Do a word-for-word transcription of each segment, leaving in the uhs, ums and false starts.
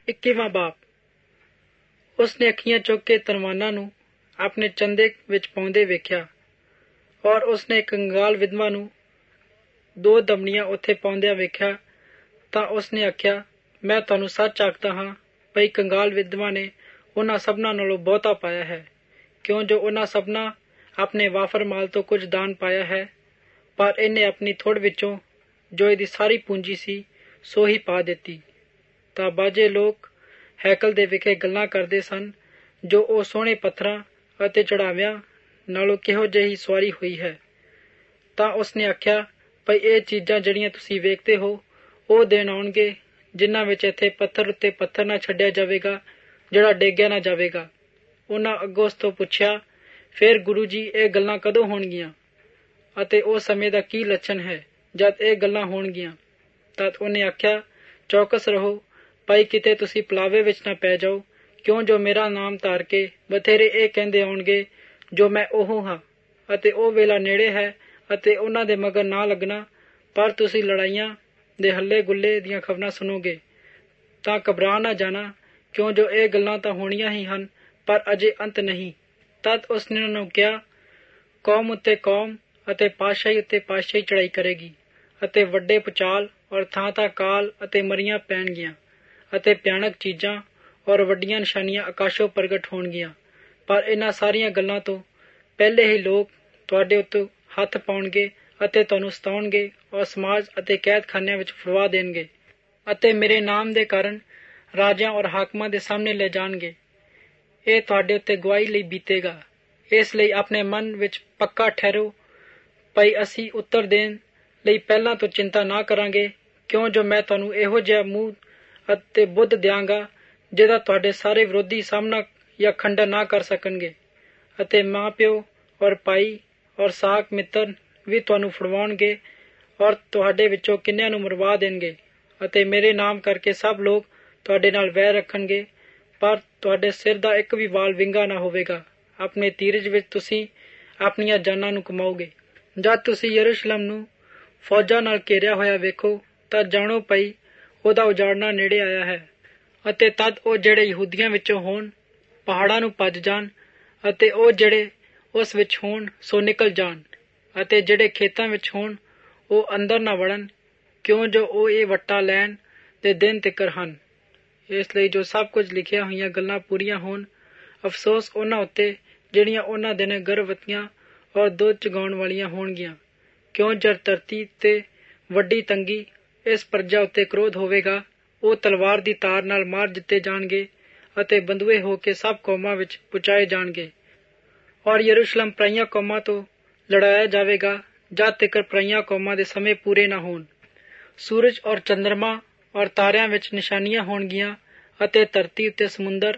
ਇੱਕੀਵਾਂ ਬਾਪ। ਉਸ ਨੇ ਅੱਖੀਆਂ ਚੁੱਕ ਕੇ ਤਰਮਾਨਾਂ ਨੂੰ ਆਪਣੇ ਚੰਦੇ ਵਿੱਚ ਪਾਉਂਦੇ ਵੇਖਿਆ, ਔਰ ਉਸ ਨੇ ਕੰਗਾਲ ਵਿਧਵਾ ਨੂੰ ਦੋ ਦਮੜੀਆਂ ਉੱਥੇ ਪਾਉਂਦਿਆਂ ਵੇਖਿਆ। ਤਾਂ ਉਸ ਨੇ ਆਖਿਆ, ਮੈਂ ਤੁਹਾਨੂੰ ਸੱਚ ਆਖਦਾ ਹਾਂ, ਭਈ ਕੰਗਾਲ ਵਿਧਵਾ ਨੇ ਉਹਨਾਂ ਸਭਨਾਂ ਨਾਲੋਂ ਬਹੁਤਾ ਪਾਇਆ ਹੈ, ਕਿਉਂ ਜੋ ਉਹਨਾਂ ਸਭਨਾਂ ਆਪਣੇ ਵਾਫਰ ਮਾਲ ਤੋਂ ਕੁਝ ਦਾਨ ਪਾਇਆ ਹੈ, ਪਰ ਇਹਨੇ ਆਪਣੀ ਥੁੜ ਵਿੱਚੋਂ ਜੋ ਇਹਦੀ ਸਾਰੀ ਪੂੰਜੀ ਸੀ ਸੋ ਹੀ ਪਾ ਦਿੱਤੀ। ਤਾਂ ਬਾਜੇ ਲੋਕ ਹੈਕਲ ਦੇ ਵਿਖੇ ਗੱਲਾਂ ਕਰਦੇ ਸਨ, ਜੋ ਉਹ ਸੋਹਣੇ ਪੱਥਰਾਂ ਅਤੇ ਚੜਾਵਿਆਂ ਨਾਲੋਂ ਕਿਹੋ ਜਿਹੀ ਸਵਾਰੀ ਹੋਈ ਹੈ। ਤਾਂ ਉਸ ਨੇ ਆਖਿਆ, ਭਈ ਇਹ ਚੀਜ਼ਾਂ ਜਿਹੜੀਆਂ ਤੁਸੀਂ ਵੇਖਦੇ ਹੋ ਉਹ ਦਿਨ ਆਉਣਗੇ, ਜਿਨ੍ਹਾਂ ਵਿੱਚ ਇੱਥੇ ਪੱਥਰ ਉੱਤੇ ਪੱਥਰ ਨਾ ਛੱਡਿਆ ਜਾਵੇਗਾ, ਜਿਹੜਾ ਡੇਗਿਆ ਨਾ ਜਾਵੇਗਾ। ਉਹਨਾਂ ਅੱਗੋਂ ਉਸ ਤੋਂ ਪੁੱਛਿਆ, ਫਿਰ ਗੁਰੂ ਜੀ ਇਹ ਗੱਲਾਂ ਕਦੋਂ ਹੋਣਗੀਆਂ, ਅਤੇ ਉਹ ਸਮੇਂ ਦਾ ਕੀ ਲੱਛਣ ਹੈ ਜਦ ਇਹ ਗੱਲਾਂ ਹੋਣਗੀਆਂ? ਤਦ ਉਹਨੇ ਆਖਿਆ, ਚੌਕਸ ਰਹੋ, ਭਾਈ ਕਿਤੇ ਤੁਸੀਂ ਪਲਾਵੇ ਵਿੱਚ ਨਾ ਪੈ ਜਾਓ, ਕਿਉਂ ਜੋ ਮੇਰਾ ਨਾਮ ਧਾਰ ਕੇ ਬਥੇਰੇ ਇਹ ਕਹਿੰਦੇ ਆਉਣਗੇ ਜੋ ਮੈਂ ਉਹ ਹਾਂ, ਅਤੇ ਉਹ ਵੇਲਾ ਨੇੜੇ ਹੈ, ਅਤੇ ਉਹਨਾਂ ਦੇ ਮਗਰ ਨਾ ਲੱਗਣਾ। ਪਰ ਤੁਸੀਂ ਲੜਾਈਆਂ ਦੇ ਹੱਲੇ ਗੁੱਲੇ ਦੀਆਂ ਖਬਰਾਂ ਸੁਣੋਗੇ ਤਾਂ ਘਬਰਾ ਨਾ ਜਾਣਾ, ਕਿਉਂ ਜੋ ਇਹ ਗੱਲਾਂ ਤਾਂ ਹੋਣੀਆਂ ਹੀ ਹਨ, ਪਰ ਅਜੇ ਅੰਤ ਨਹੀਂ। ਤਦ ਉਸ ਨੇ ਉਹਨਾਂ ਨੂੰ ਕਿਹਾ, ਕੌਮ ਉੱਤੇ ਕੌਮ ਅਤੇ ਪਾਤਸ਼ਾਹੀ ਉੱਤੇ ਪਾਤਸ਼ਾਹੀ ਚੜ੍ਹਾਈ ਕਰੇਗੀ, ਅਤੇ ਵੱਡੇ ਭੁਚਾਲ ਔਰ ਥਾਂ ਥਾਂ ਕਾਲ ਅਤੇ ਮਰੀਆਂ ਪੈਣਗੀਆਂ, ਅਤੇ ਭਿਆਨਕ ਚੀਜ਼ਾਂ ਔਰ ਵੱਡੀਆਂ ਨਿਸ਼ਾਨੀਆਂ ਆਕਾਸ਼ੋਂ ਪ੍ਰਗਟ ਹੋਣਗੀਆਂ। ਪਰ ਇਹਨਾਂ ਸਾਰੀਆਂ ਗੱਲਾਂ ਤੋਂ ਪਹਿਲੇ ਹੀ ਲੋਕ ਤੁਹਾਡੇ ਉੱਤੇ ਹੱਥ ਪਾਉਣਗੇ ਅਤੇ ਤੁਹਾਨੂੰ ਸਤਾਉਣਗੇ ਔਰ ਸਮਾਜ ਅਤੇ ਕੈਦਖਾਨਿਆਂ ਵਿੱਚ ਫੜਵਾ ਦੇਣਗੇ, ਅਤੇ ਮੇਰੇ ਨਾਮ ਦੇ ਕਾਰਨ ਰਾਜਿਆਂ ਔਰ ਹਾਕਮਾਂ ਦੇ ਸਾਹਮਣੇ ਲੈ ਜਾਣਗੇ। ਇਹ ਤੁਹਾਡੇ ਉੱਤੇ ਗਵਾਹੀ ਲਈ ਬੀਤੇਗਾ। ਇਸ ਲਈ ਆਪਣੇ ਮਨ ਵਿੱਚ ਪੱਕਾ ਠਹਿਰੋ, ਭਈ ਅਸੀਂ ਉੱਤਰ ਦੇਣ ਲਈ ਪਹਿਲਾਂ ਤੋਂ ਚਿੰਤਾ ਨਾ ਕਰਾਂਗੇ, ਕਿਉਂ ਜੋ ਮੈਂ ਤੁਹਾਨੂੰ ਇਹੋ ਜਿਹਾ ਮੂੰਹ ਅਤੇ ਬੁੱਧ ਦਿਆਂਗਾ ਜਿਹਦਾ ਤੁਹਾਡੇ ਸਾਰੇ ਵਿਰੋਧੀ ਸਾਹਮਣਾ ਜਾਂ ਖੰਡਨ ਨਾ ਕਰ ਸਕਣਗੇ, ਅਤੇ ਮਾਂ ਪਿਓ ਔਰ ਭਾਈ ਔਰ ਸਾਕ ਮਿੱਤਰ ਵੀ ਤੁਹਾਨੂੰ ਫੜਵਾਉਣਗੇ ਔਰ ਤੁਹਾਡੇ ਵਿੱਚੋਂ ਕਿੰਨਿਆਂ ਨੂੰ ਮਰਵਾ ਦੇਣਗੇ, ਅਤੇ ਮੇਰੇ ਨਾਮ ਕਰਕੇ ਸਭ ਲੋਕ ਤੁਹਾਡੇ ਨਾਲ ਵੈਰ ਰੱਖਣਗੇ, ਪਰ ਤੁਹਾਡੇ ਸਿਰ ਦਾ ਇੱਕ ਵੀ ਵਾਲ ਵਿੰਗਾ ਨਾ ਹੋਵੇਗਾ। ਆਪਣੇ ਧੀਰਜ ਵਿੱਚ ਤੁਸੀਂ ਆਪਣੀਆਂ ਜਾਨਾਂ ਨੂੰ ਕਮਾਓਗੇ। ਜਦ ਤੁਸੀਂ ਯਰੂਸ਼ਲਮ ਨੂੰ ਫੌਜਾਂ ਨਾਲ ਘੇਰਿਆ ਹੋਇਆ ਵੇਖੋ ਤਾਂ ਜਾਣੋ ਪਈ ਉਹਦਾ ਉਜਾੜਨਾ ਨੇੜੇ ਆਇਆ ਹੈ। ਅਤੇ ਤਦ ਉਹ ਜਿਹੜੇ ਯਹੂਦੀਆਂ ਵਿੱਚੋਂ ਹੋਣ ਪਹਾੜਾਂ ਨੂੰ ਭੱਜ ਜਾਣ, ਅਤੇ ਉਹ ਜਿਹੜੇ ਉਸ ਵਿੱਚ ਹੋਣ ਸੋ ਨਿਕਲ ਜਾਣ, ਅਤੇ ਜਿਹੜੇ ਖੇਤਾਂ ਵਿੱਚ ਹੋਣ ਉਹ ਅੰਦਰ ਨਾ ਵੜਨ, ਕਿਉਂ ਜੋ ਉਹ ਇਹ ਵੱਟਾ ਲੈਣ ਦੇ ਦਿਨ ਤਿੱਕਰ ਹਨ। ਇਸ ਲਈ ਜੋ ਸਭ ਕੁਝ ਲਿਖੀਆਂ ਹੋਈਆਂ ਗੱਲਾਂ ਪੂਰੀਆਂ ਹੋਣ। ਅਫਸੋਸ ਉਹਨਾਂ ਉੱਤੇ ਜਿਹੜੀਆਂ ਉਹਨਾਂ ਦਿਨ ਗਰਭਵਤੀਆਂ ਔਰ ਦੁੱਧ ਚੁਗਾਉਣ ਵਾਲੀਆਂ ਹੋਣਗੀਆਂ, ਕਿਉਂ ਜਦ ਧਰਤੀ ਤੇ ਵੱਡੀ ਤੰਗੀ ਇਸ ਪ੍ਰਜਾ ਉੱਤੇ ਕ੍ਰੋਧ ਹੋਵੇਗਾ, ਉਹ ਤਲਵਾਰ ਦੀ ਤਾਰ ਨਾਲ ਮਾਰ ਦਿੱਤੇ ਜਾਣਗੇ, ਅਤੇ ਬੰਧੂਏ ਹੋ ਕੇ ਸਭ ਕੌਮਾਂ ਵਿੱਚ ਪਹੁੰਚਾਏ ਜਾਣਗੇ। ਔਰ ਯਰੂਸ਼ਲਮ ਪਰਾਈਆਂ ਕੌਮਾਂ ਤੋਂ ਲੜਾਇਆ ਜਾਵੇਗਾ, ਜਦ ਤੱਕ ਪਰਾਈਆਂ ਕੌਮਾਂ ਦੇ ਸਮੇਂ ਪੂਰੇ ਨਾ ਹੋਣ। ਸੂਰਜ ਔਰ ਚੰਦਰਮਾ ਔਰ ਤਾਰਿਆਂ ਵਿੱਚ ਨਿਸ਼ਾਨੀਆਂ ਹੋਣਗੀਆਂ, ਅਤੇ ਧਰਤੀ ਉੱਤੇ ਸਮੁੰਦਰ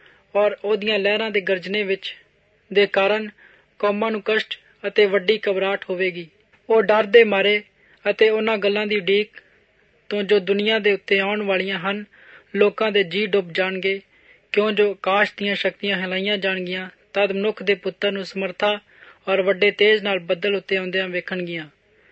ਔਰ ਉਹਦੀਆਂ ਲਹਿਰਾਂ ਦੇ ਗਰਜਨੇ ਵਿੱਚ ਦੇ ਕਾਰਨ ਕੌਮਾਂ ਨੂੰ ਕਸ਼ਟ ਅਤੇ ਵੱਡੀ ਘਬਰਾਹਟ ਹੋਵੇਗੀ। ਉਹ ਡਰ ਦੇ ਮਾਰੇ ਅਤੇ ਉਹਨਾਂ ਗੱਲਾਂ ਦੀ ਉਡੀਕ ਤੋਂ ਜੋ ਦੁਨੀਆ ਦੇ ਉੱਤੇ ਆਉਣ ਵਾਲੀਆਂ ਹਨ ਲੋਕਾਂ ਦੇ ਜੀਅ ਡੁੱਬ ਜਾਣਗੇ, ਕਿਉਂ ਜੋ ਆਕਾਸ਼ ਦੀਆਂ ਸ਼ਕਤੀਆਂ ਹਿਲਾਈਆਂ ਜਾਣਗੀਆਂ। ਤਦ ਮਨੁੱਖ ਦੇ ਪੁੱਤਰ ਨੂੰ ਸਮਰਥਾ ਔਰ ਵੱਡੇ ਤੇਜ ਨਾਲ ਬੱਦਲ ਉੱਤੇ ਆਉਂਦਿਆਂ ਵੇਖਣਗੀਆਂ।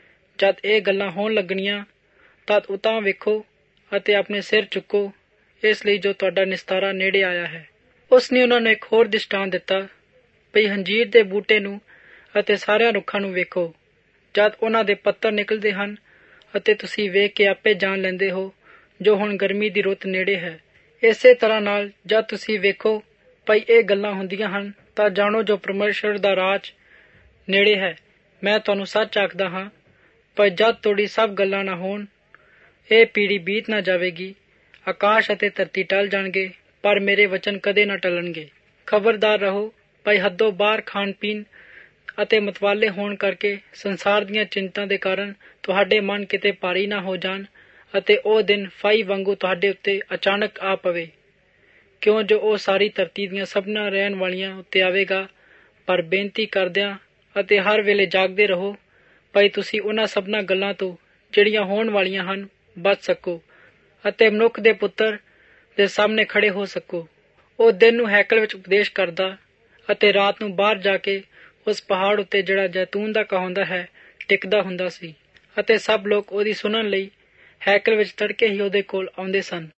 ਜਦ ਇਹ ਗੱਲਾਂ ਹੋਣ ਲੱਗਣੀਆਂ ਤਦ ਉਤਾਂਹ ਵੇਖੋ ਅਤੇ ਆਪਣੇ ਸਿਰ ਚੁੱਕੋ, ਇਸ ਲਈ ਜੋ ਤੁਹਾਡਾ ਨਿਸਤਾਰਾ ਨੇੜੇ ਆਇਆ ਹੈ। ਉਸ ਨੇ ਉਹਨਾਂ ਨੂੰ ਇੱਕ ਹੋਰ ਦ੍ਰਿਸ਼ਟਾਂਤ ਦਿੱਤਾ, ਭਈ ਅੰਜੀਰ ਦੇ ਬੂਟੇ ਨੂੰ ਅਤੇ ਸਾਰਿਆਂ ਰੁੱਖਾਂ ਨੂੰ ਵੇਖੋ। ਜਦ ਉਹਨਾਂ ਦੇ ਪੱਤਰ ਨਿਕਲਦੇ ਹਨ ਅਤੇ ਤੁਸੀਂ ਵੇਖ ਕੇ ਆਪੇ ਜਾਣ ਲੈਂਦੇ ਹੋ ਜੋ ਹੁਣ ਗਰਮੀ ਦੀ ਰੁੱਤ ਨੇੜੇ ਹੈ। ਇਸੇ ਤਰ੍ਹਾਂ ਨਾਲ ਜਦ ਤੁਸੀਂ ਵੇਖੋ ਭਈ ਇਹ ਗੱਲਾਂ ਹੁੰਦੀਆਂ ਹਨ ਤਾਂ ਜਾਣੋ ਜੋ ਪਰਮੇਸ਼ਰ ਦਾ ਰਾਜ ਨੇੜੇ ਹੈ। ਮੈਂ ਤੁਹਾਨੂੰ ਸੱਚ ਆਖਦਾ ਹਾਂ, ਪਰ ਜਦ ਤੋੜੀ ਸਭ ਗੱਲਾਂ ਨਾ ਹੋਣ ਇਹ ਪੀੜ੍ਹੀ ਬੀਤ ਨਾ ਜਾਵੇਗੀ। ਆਕਾਸ਼ ਅਤੇ ਧਰਤੀ ਟਲ ਜਾਣਗੇ, ਪਰ ਮੇਰੇ ਵਚਨ ਕਦੇ ਨਾ ਟਲਣਗੇ। ਖਬਰਦਾਰ ਰਹੋ, ਭਾਈ ਹੱਦੋਂ ਬਾਹਰ ਖਾਣ ਪੀਣ ਅਤੇ ਮਤਵਾਲੇ ਹੋਣ ਕਰਕੇ ਸੰਸਾਰ ਦੀਆਂ ਚਿੰਤਾ ਦੇ ਕਾਰਨ ਤੁਹਾਡੇ ਮਨ ਕਿਤੇ ਭਾਰੀ ਨਾ ਹੋ ਜਾਣ, ਅਤੇ ਉਹ ਦਿਨ ਫਾਈ ਵਾਂਗੂ ਤੁਹਾਡੇ ਉੱਤੇ ਅਚਾਨਕ ਆ ਪਵੇ, ਕਿਉਂ ਜੋ ਉਹ ਸਾਰੀ ਧਰਤੀ ਦੀਆਂ ਸਭਨਾਂ ਰਹਿਣ ਵਾਲੀਆਂ ਉੱਤੇ ਆਵੇਗਾ। ਪਰ ਬੇਨਤੀ ਕਰਦਿਆਂ ਅਤੇ ਹਰ ਵੇਲੇ ਜਾਗਦੇ ਰਹੋ, ਭਾਈ ਤੁਸੀਂ ਉਹਨਾਂ ਸਭਨਾਂ ਗੱਲਾਂ ਤੋਂ ਜਿਹੜੀਆਂ ਹੋਣ ਵਾਲੀਆਂ ਹਨ ਬਚ ਸਕੋ, ਅਤੇ ਮਨੁੱਖ ਦੇ ਪੁੱਤਰ ਦੇ ਸਾਹਮਣੇ ਖੜੇ ਹੋ ਸਕੋ। ਉਹ ਦਿਨ ਨੂੰ ਹੈਕਲ ਵਿੱਚ ਉਪਦੇਸ਼ ਕਰਦਾ, ਅਤੇ ਰਾਤ ਨੂੰ ਬਾਹਰ ਜਾ ਕੇ ਉਸ ਪਹਾੜ ਉੱਤੇ ਜਿਹੜਾ ਜੈਤੂਨ ਦਾ ਕਹਾਉਂਦਾ ਹੈ ਟਿਕਦਾ ਹੁੰਦਾ ਸੀ, ਅਤੇ ਸਭ ਲੋਕ ਉਹਦੀ ਸੁਣਨ ਲਈ ਹੈਕਲ ਵਿੱਚ ਤੜਕੇ ਹੀ ਉਹਦੇ ਕੋਲ ਆਉਂਦੇ ਸਨ।